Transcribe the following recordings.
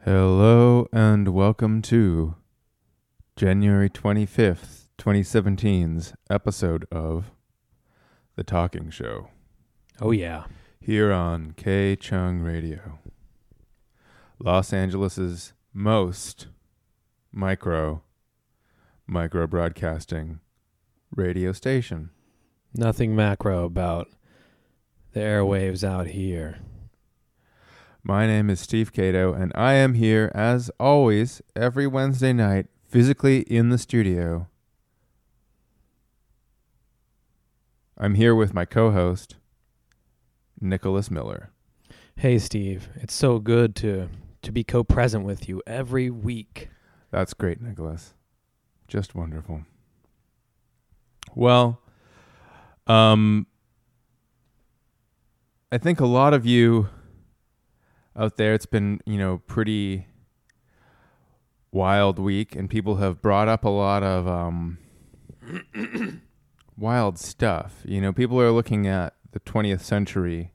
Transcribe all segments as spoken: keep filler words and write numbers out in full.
Hello and welcome to January twenty-fifth, twenty seventeen's episode of The Talking Show. Oh, yeah. Here on K-Chung Radio. Los Angeles' most micro, micro broadcasting radio station. Nothing macro about the airwaves out here. My name is Steve Cato, and I am here, as always, every Wednesday night, physically in the studio. I'm here with my co-host, Nicholas Miller. Hey, Steve. It's so good to, to be co-present with you every week. That's great, Nicholas. Just wonderful. Well, um, I think a lot of you out there, it's been, you know, pretty wild week, and people have brought up a lot of um, wild stuff. You know, people are looking at the twentieth century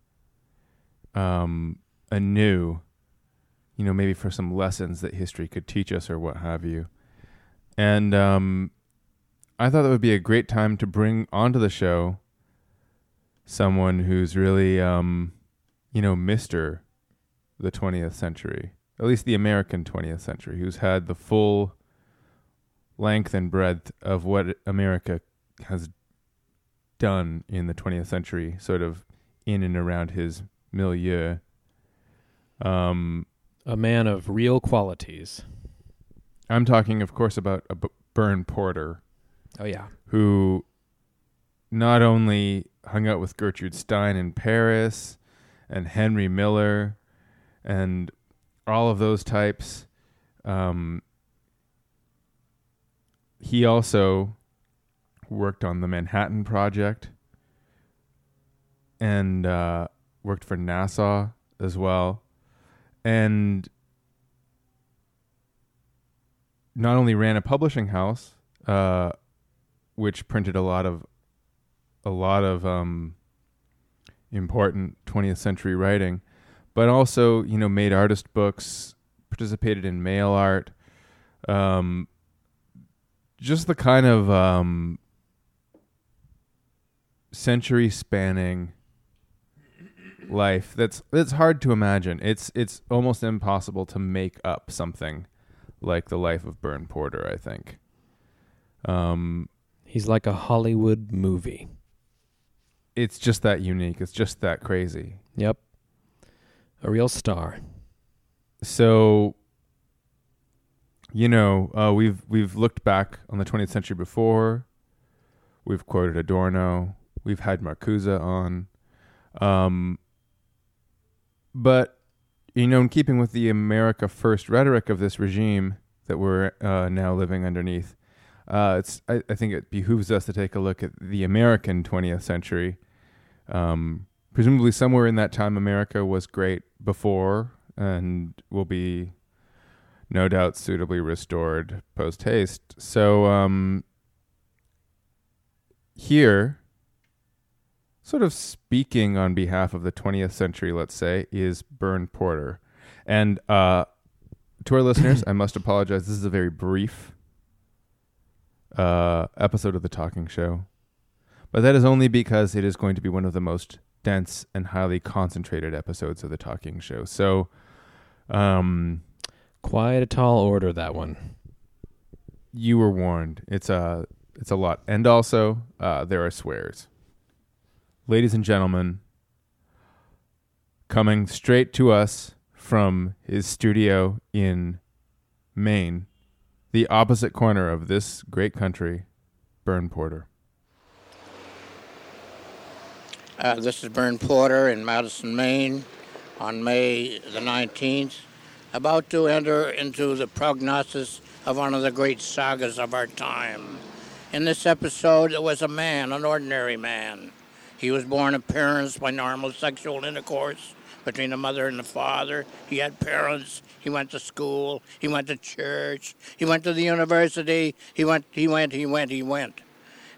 um, anew, you know, maybe for some lessons that history could teach us or what have you. And um, I thought that would be a great time to bring onto the show someone who's really, um, you know, Mister the twentieth century, at least the American twentieth century, who's had the full length and breadth of what America has done in the twentieth century, sort of in and around his milieu. Um, A man of real qualities. I'm talking, of course, about a B- Byrne Porter, Oh, yeah. who not only hung out with Gertrude Stein in Paris and Henry Miller and all of those types. Um, he also worked on the Manhattan Project and uh, worked for NASA as well. And not only ran a publishing house, uh, which printed a lot of a lot of um, important twentieth century writing, but also, you know, made artist books, participated in mail art, um, just the kind of um, century-spanning life that's that's hard to imagine. It's it's almost impossible to make up something like the life of Byrne Porter, I think. Um, He's like a Hollywood movie. It's just that unique. It's just that crazy. Yep. A real star. So, you know, uh, we've we've looked back on the twentieth century before. We've quoted Adorno. We've had Marcuse on. Um, but, you know, in keeping with the America First rhetoric of this regime that we're uh, now living underneath, uh, it's I, I think it behooves us to take a look at the American twentieth century. Um, presumably somewhere in that time, America was great before and will be no doubt suitably restored post-haste. So um, here, sort of speaking on behalf of the twentieth century, let's say, is Byrne Porter. And uh, to our listeners, I must apologize. This is a very brief uh, episode of The Talking Show. But that is only because it is going to be one of the most dense and highly concentrated episodes of The Talking Show. So, um, Quite a tall order, that one. you were warned. It's a, it's a lot. And also, uh, there are swears. Ladies and gentlemen, coming straight to us from his studio in Maine, the opposite corner of this great country, Byrne Porter. Uh, this is Byrne Porter in Madison, Maine, on May the nineteenth, about to enter into the prognosis of one of the great sagas of our time. In this episode, there was a man, an ordinary man. He was born of parents by normal sexual intercourse between the mother and the father. He had parents. He went to school. He went to church. He went to the university. He went, he went, he went, he went.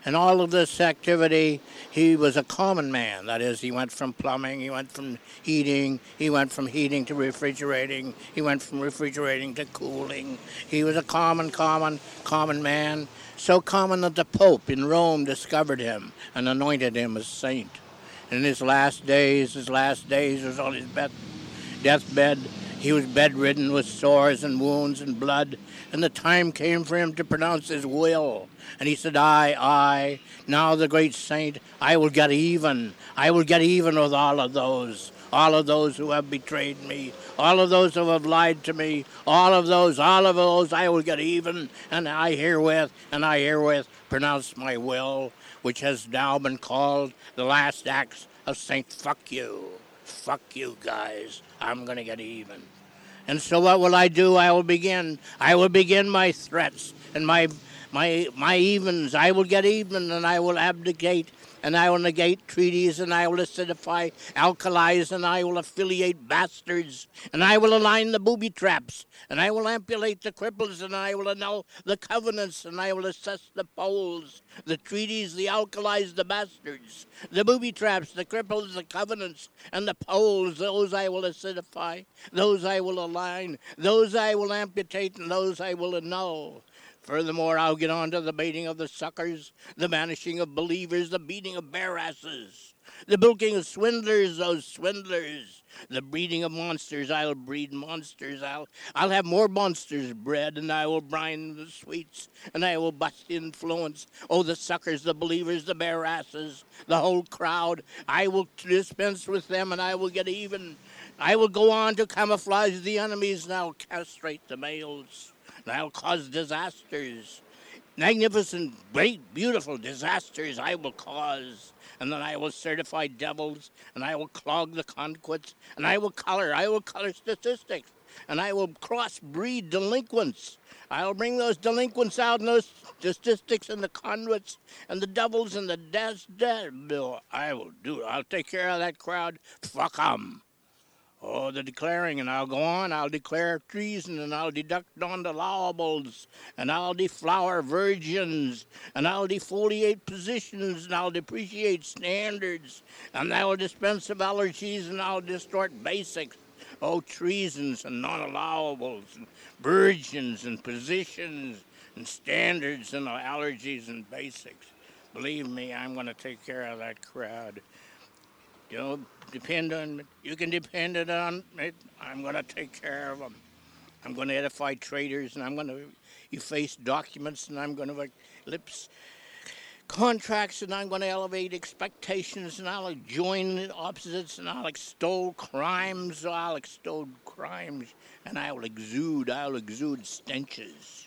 And all of this activity, he was a common man. That is, he went from plumbing, he went from heating, he went from heating to refrigerating, he went from refrigerating to cooling. He was a common, common, common man, so common that the Pope in Rome discovered him and anointed him as saint. In his last days, his last days was on his bed, deathbed. He was bedridden with sores and wounds and blood, and the time came for him to pronounce his will. And he said, I, I, now the great saint, I will get even. I will get even with all of those, all of those who have betrayed me, all of those who have lied to me, all of those, all of those, I will get even. And I herewith, and I herewith pronounce my will, which has now been called the last acts of Saint Fuck You. Fuck you guys. I'm going to get even. And so what will I do? I will begin. I will begin my threats and my my my evens. I will get even, and I will abdicate, and I will negate treaties, and I will acidify alkalis, and I will affiliate bastards, and I will align the booby traps, and I will amputate the cripples, and I will annul the covenants, and I will assess the poles, the treaties, the alkalis, the bastards, the booby traps, the cripples, the covenants, and the poles. Those I will acidify, those I will align, those I will amputate, and those I will annul. Furthermore, I'll get on to the baiting of the suckers, the banishing of believers, the beating of bare asses, the bilking of swindlers, those swindlers, the breeding of monsters. I'll breed monsters. I'll I'll have more monsters bred, and I will brine the sweets, and I will bust influence. Oh, the suckers, the believers, the bare asses, the whole crowd. I will dispense with them, and I will get even. I will go on to camouflage the enemies, and I'll castrate the males. And I'll cause disasters, magnificent, great, beautiful disasters I will cause. And then I will certify devils, and I will clog the conquits, and I will color, I will color statistics, and I will crossbreed delinquents. I'll bring those delinquents out and those statistics and the conduits and the devils and the death, death bill. I will do it. I'll take care of that crowd. Fuck 'em. Oh, the declaring, and I'll go on, I'll declare treason, and I'll deduct non-allowables, and I'll deflower virgins, and I'll defoliate positions, and I'll depreciate standards, and I will dispense of allergies, and I'll distort basics. Oh, treasons and non-allowables, and virgins, and positions, and standards, and allergies, and basics. Believe me, I'm going to take care of that crowd. You know, depend on me. You can depend it on it. I'm going to take care of them. I'm going to edify traitors, and I'm going to efface documents, and I'm going to ellipse contracts, and I'm going to elevate expectations, and I'll join opposites, and I'll extol crimes. I'll extol crimes, and I will exude. I'll exude stenches.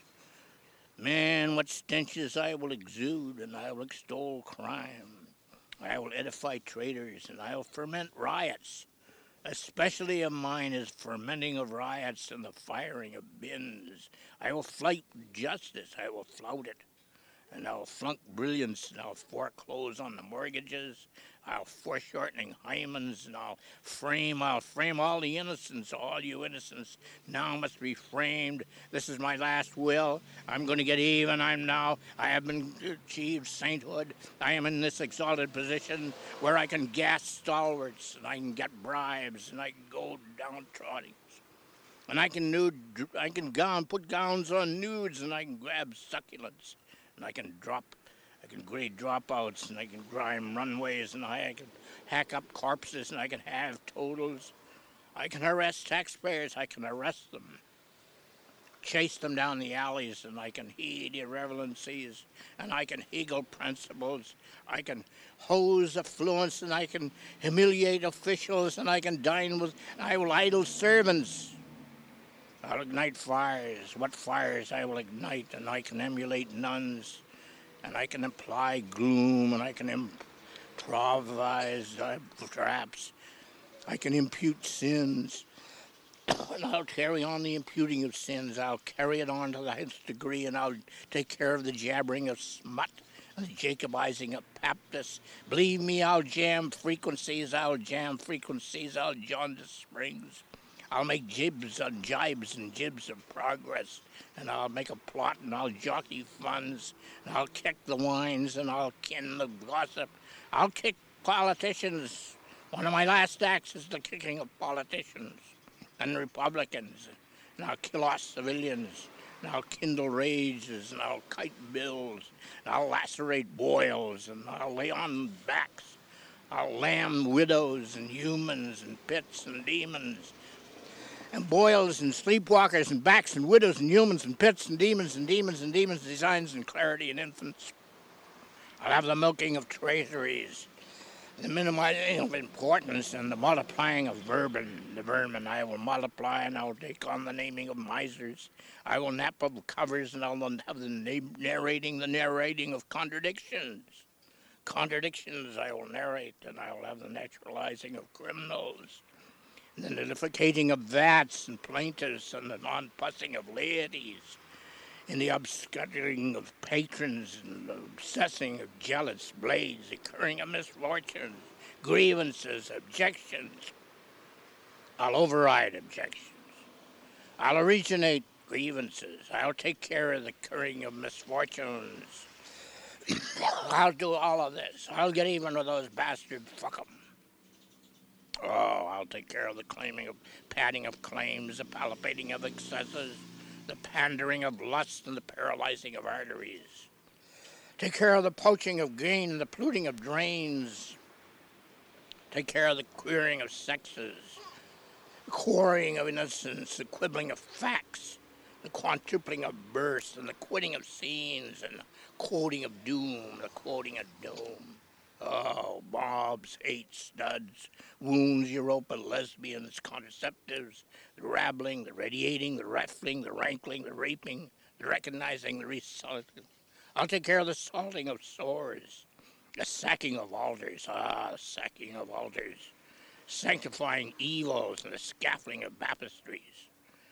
Man, what stenches I will exude, and I will extol crime. I will edify traitors, and I will ferment riots. Especially of mine is fermenting of riots and the firing of bins. I will fight justice, I will flout it. And I'll flunk brilliance, and I'll foreclose on the mortgages. I'll foreshortening hymens, and I'll frame, I'll frame all the innocents, all you innocents now must be framed. This is my last will. I'm going to get even. I'm now, I have been achieved sainthood. I am in this exalted position where I can gas stalwarts, and I can get bribes, and I can go downtrodden. And I can nude, I can gown, put gowns on nudes, and I can grab succulents, and I can drop I can grade dropouts, and I can grime runways, and I, I can hack up corpses, and I can have totals. I can harass taxpayers. I can arrest them, chase them down the alleys, and I can heed irrelevancies, and I can higgle principles. I can hose affluence, and I can humiliate officials, and I can dine with, I will idle servants. I'll ignite fires. What fires I will ignite, and I can emulate nuns. And I can imply gloom, and I can improvise uh, traps. I can impute sins, and I'll carry on the imputing of sins. I'll carry it on to the nth degree, and I'll take care of the jabbering of smut and the Jacobizing of Baptists. Believe me, I'll jam frequencies. I'll jam frequencies. I'll jaundice springs. I'll make jibs on jibes and jibs of progress, and I'll make a plot, and I'll jockey funds, and I'll kick the wines, and I'll kin the gossip. I'll kick politicians. One of my last acts is the kicking of politicians and Republicans, and I'll kill off civilians, and I'll kindle rages, and I'll kite bills, and I'll lacerate boils, and I'll lay on backs. I'll lamb widows and humans and pits and demons, and boils and sleepwalkers and backs and widows and humans and pits and demons and demons and demons, designs and clarity and infants. I'll have the milking of treasuries, the minimizing of importance, and the multiplying of vermin. The vermin I will multiply, and I will take on the naming of misers. I will nap of covers, and I will have the na- narrating the narrating of contradictions. Contradictions I will narrate, and I will have the naturalizing of criminals, and the nullificating of vats and plaintiffs, and the non-pussing of laities, and the obscuring of patrons, and the obsessing of jealous blades, occurring of misfortunes, grievances, objections. I'll override objections. I'll originate grievances. I'll take care of the occurring of misfortunes. I'll do all of this. I'll get even with those bastards. Fuck 'em. Oh, I'll take care of the claiming of padding of claims, the palpating of excesses, the pandering of lust, and the paralyzing of arteries. Take care of the poaching of gain, the polluting of drains. Take care of the queering of sexes, the quarrying of innocence, the quibbling of facts, the quantupling of births, and the quitting of scenes, and the quoting of doom, the quoting of doom. Oh, mobs, hate, studs, wounds, Europa, lesbians, contraceptives, the rabbling, the radiating, the raffling, the rankling, the raping, the recognizing, the resalting. I'll take care of the salting of sores, the sacking of altars, ah, the sacking of altars, sanctifying evils, and the scaffolding of baptistries.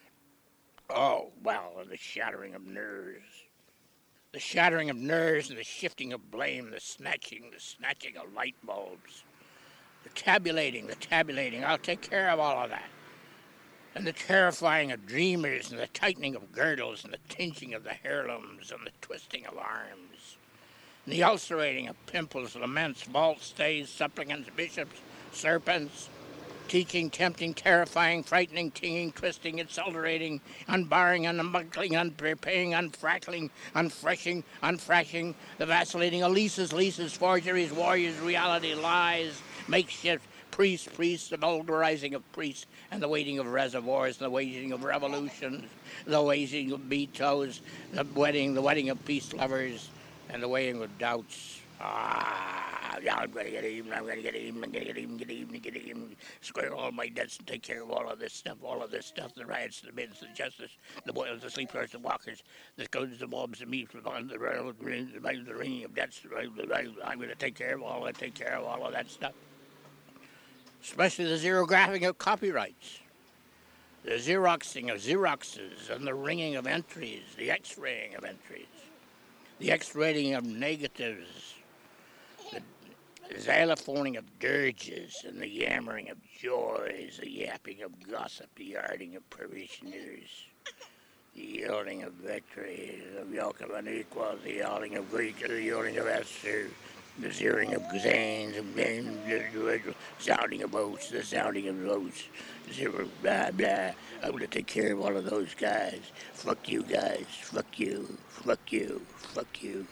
Oh, well, and the shattering of nerves. The shattering of nerves and the shifting of blame, the snatching, the snatching of light bulbs, the tabulating, the tabulating. I'll take care of all of that. And the terrifying of dreamers, and the tightening of girdles, and the tingeing of the heirlooms, and the twisting of arms, and the ulcerating of pimples, laments, vaults, stays, supplicants, bishops, serpents, teaching, tempting, terrifying, frightening, tinging, twisting, accelerating, unbarring, unbuckling, unprepaying, unfrackling, unfreshing, unfrashing, the vacillating of leases, leases, forgeries, warriors, reality, lies, makeshift, priests, priests, the vulgarizing of priests, and the waiting of reservoirs, the waging of revolutions, the waging of vetoes, the wedding, the wedding of peace lovers, and the weighing of doubts. Ah, I'm going to get even, I'm going to get even, I'm going to get even, get even, get even, square all my debts and take care of all of this stuff, all of this stuff, the riots, the bids, the justice, the boils, the sleepers, the walkers, the codes, the mobs, the meats, the on the railroad, the, the ringing of debts. I'm going to take care of all, I take care of all of that stuff. Especially the xerographing of copyrights, the xeroxing of xeroxes, and the ringing of entries, the x-raying of entries, the x-rating of negatives, the xylophoning of dirges, and the yammering of joys, the yapping of gossip, the yarding of parishioners, the yielding of victory, the yoke of unequal, the yielding of Greek, the yielding of Esther, the zeroing of Zanes, the sounding of oaths, the sounding of oaths, zero, blah, blah. I'm going to take care of all of those guys. Fuck you guys. Fuck you. Fuck you. Fuck you.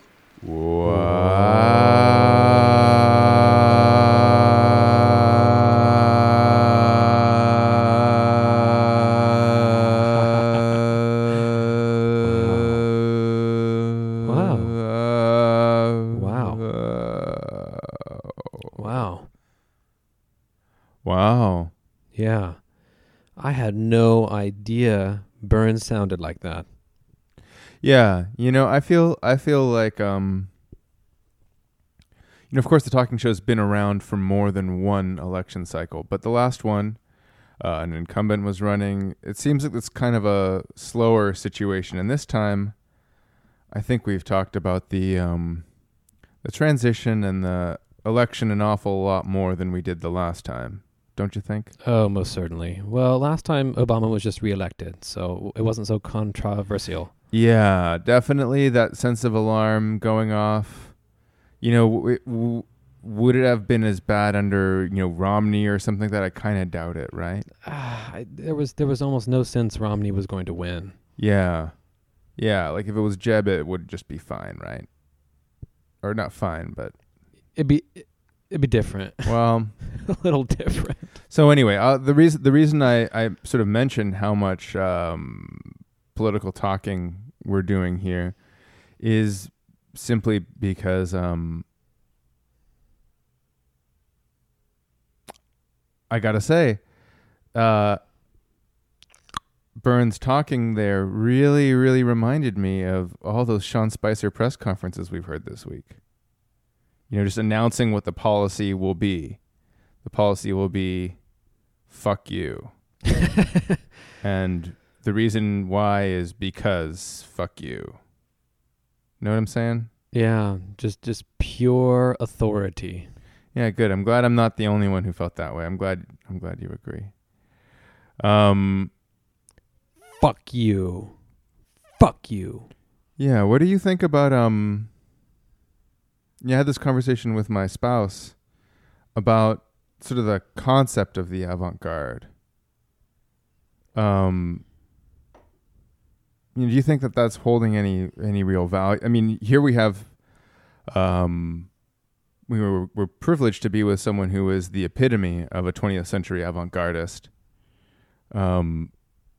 Wow. Yeah. I had no idea Burns sounded like that. Yeah, you know, I feel I feel like um you know, of course the talking show's been around for more than one election cycle, but the last one uh, an incumbent was running. It seems like it's kind of a slower situation, and this time I think we've talked about the um the transition and the election an awful lot more than we did the last time. don't you think? Oh, most certainly. Well, last time Obama was just reelected, so it wasn't so controversial. Yeah, definitely that sense of alarm going off. You know, w- w- would it have been as bad under, you know, Romney or something like that? I kind of doubt it, right? Ah, I, there was there was almost no sense Romney was going to win. Yeah. Yeah, like if it was Jeb, it would just be fine, right? Or not fine, but... It'd be it'd be different. Well... A little different. So anyway, uh, the reason the reason I, I sort of mentioned how much um, political talking we're doing here is simply because um, I gotta say, uh, Burns talking there really, really reminded me of all those Sean Spicer press conferences we've heard this week. You know, just announcing what the policy will be. The policy will be, fuck you. And the reason why is because fuck you. Know what I'm saying? Yeah, just just pure authority. Yeah, good. I'm glad I'm not the only one who felt that way. I'm glad I'm glad you agree. Um Fuck you. Fuck you. Yeah, what do you think about um yeah, I had this conversation with my spouse about sort of the concept of the avant-garde. Um you know, do you think that that's holding any any real value? I mean, here we have um we were we're privileged to be with someone who is the epitome of a twentieth century avant-gardist. Um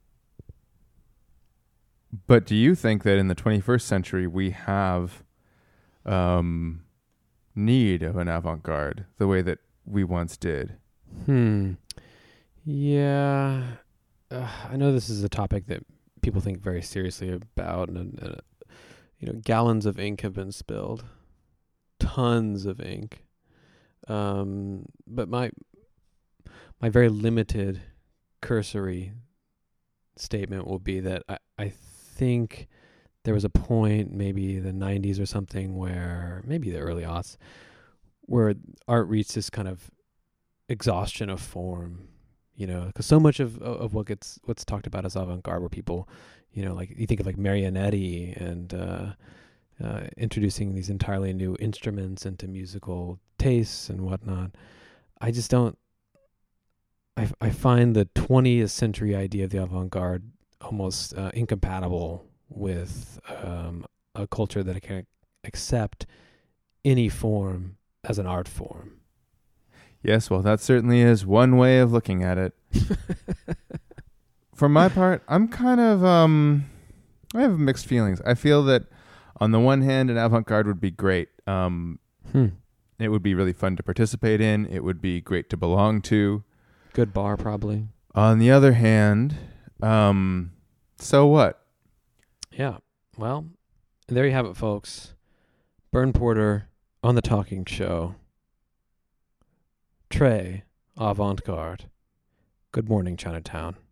But do you think that in the twenty-first century we have um, need of an avant-garde the way that we once did? Hmm. Yeah. Uh, I know this is a topic that people think very seriously about, and, and uh, you know, gallons of ink have been spilled, tons of ink. Um, but my my very limited, cursory statement will be that I I think there was a point, maybe the nineties or something, where maybe the early aughts, where art reached this kind of exhaustion of form, you know, because so much of of what gets what's talked about as avant-garde were people, you know, like you think of like Marianetti and uh, uh, introducing these entirely new instruments into musical tastes and whatnot. I just don't. I I find the twentieth century idea of the avant-garde almost uh, incompatible with um, a culture that can accept any form as an art form. Yes, well, that certainly is one way of looking at it. For my part, I'm kind of, um, I have mixed feelings. I feel that on the one hand, an avant-garde would be great. Um, hmm. It would be really fun to participate in. It would be great to belong to. Good bar, probably. On the other hand, um, so what? Yeah. Well, there you have it, folks. Byrne Porter on The Talking Show. Trey, avant-garde. Good morning, Chinatown.